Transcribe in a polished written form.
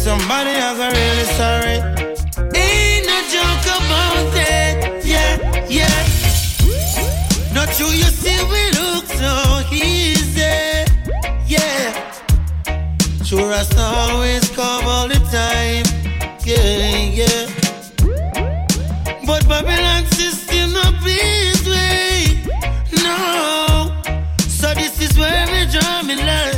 somebody I'm really sorry. Ain't no joke about that. Yeah, yeah. Not true, you see we look so easy. Yeah. Sure as always come all the time. Yeah, yeah. But Babylon system no please way. No. So this is where we draw me line.